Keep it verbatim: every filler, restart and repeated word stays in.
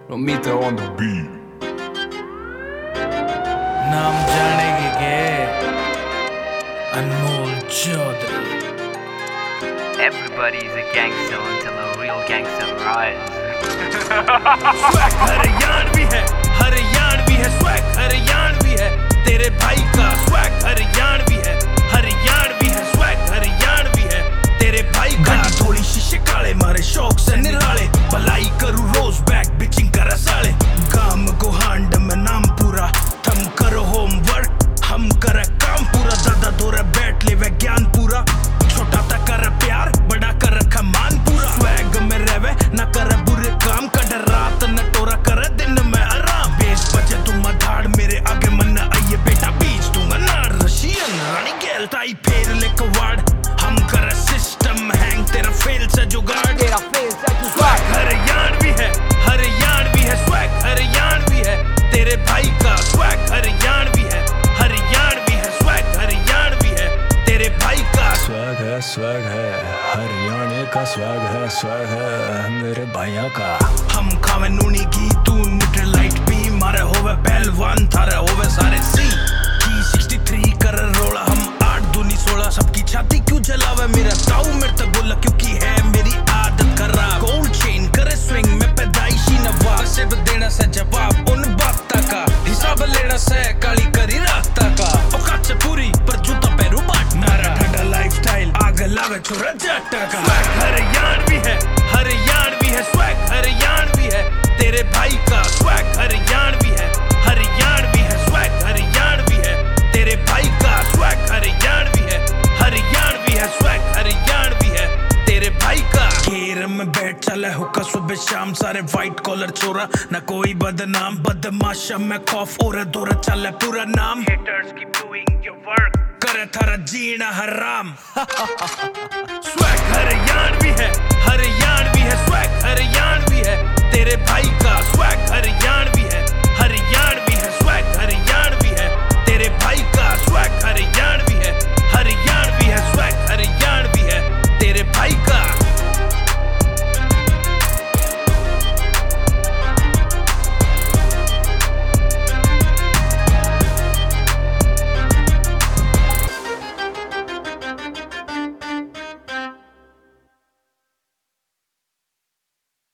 Romita on the beat. नाम जानेंगे के Anmol Chaudhary. Everybody is a gangster until a real gangster arrives. Swag Haryanvi है, हरियाणवी है, स्वैग हरियाणवी है, तेरे भाई का स्वैग हरियाणवी है, हरियाणवी है, स्वैग हरियाणवी है, तेरे भाई का। थोड़ी शीशे काले मारे शौक से निराले, भलाई करूँ रोज बैक बिचिंग कर साले, काम को हांड में नाम पूरा, थम करो होमवर्क हम करे काम पूरा, दादा दोरे बैठ ले वे ज्ञान पूरा, छोटा ता कर प्यार बड़ा कर खमान पूरा, स्वैग में रहवे ना कर बुरे काम, कड रात न टोरा कर दिन में आराम, बेस बचे तुम धाड़ मेरे आगे मन आइए बेटा बीच दूंगा ना रशियन रानी गेल ताई फेर ले कवाड़, हम कर सिस्टम हैंग तेरा फेल से जुगाड़, तेरा फेल से जुगाड़। हरियाणवी है, हरियाणवी है, स्वैग हरियाणवी है, तेरे भाई का स्वैग हरियाणवी है, हरियाणवी है, स्वैग हरियाणवी है, तेरे भाई का स्वैग है, स्वैग है, हरियाणा का स्वैग है, स्वैग है मेरे भैया का। हम खावे नूनी घी तू न्यूट्रलाइट पी, मारे होवे पहलवान थारे होवे सारे सी, की सिक्सटी थ्री कर रोला हम आठ दूनी सोलह, सबकी छाती क्यों जलावे मेरा ताऊ मेरे तक बोला क्योंकि है मेरी आदत खराब, गोल्ड चेन करे स्विंग में पैदाइशी नवाब, से देना से जवाब उन बातों का, हिसाब लेना से काली करी रास्ता का, औकात से पूरी पर जूता पैरू बाट नारा, ठंडा लाइफस्टाइल आग लावे छोरा जट्टा का, स्वैग हरियाणवी है, हरियाणवी है, स्वैग हरियाणवी है, तेरे भाई का स्वैग हरियाणवी है, हरियाणवी है, स्वैग हरियाणवी है, तेरे भाई का स्वैग हरियाणवी है, हरियाणवी है, स्वैग हरियाणवी है, तेरे भाई का। घेर में बैठ चला हुक्का सुबह शाम, सारे व्हाइट कॉलर चोरा, न कोई बदनाम बदमाशा में खौफ और दौर चला पूरा नाम, haters keep doing your work, करे थारा जीना हराम।